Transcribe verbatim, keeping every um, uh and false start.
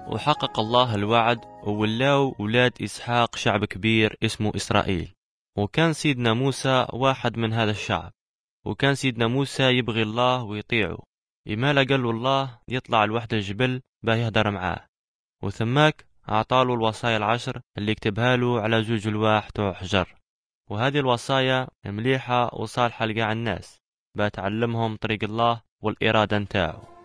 وحقق الله الوعد وولاو ولاد إسحاق شعب كبير اسمه إسرائيل. وكان سيدنا موسى واحد من هذا الشعب، وكان سيدنا موسى يبغي الله ويطيعه. يمالا قال له الله يطلع لوحد الجبل باه يهدر معاه، وثماك أعطاله الوصايا العشر اللي يكتبها له على زوج الواح توع حجر. وهذه الوصايا مليحة وصالحة لقاع الناس باه تعلمهم طريق الله والإرادة نتاعه.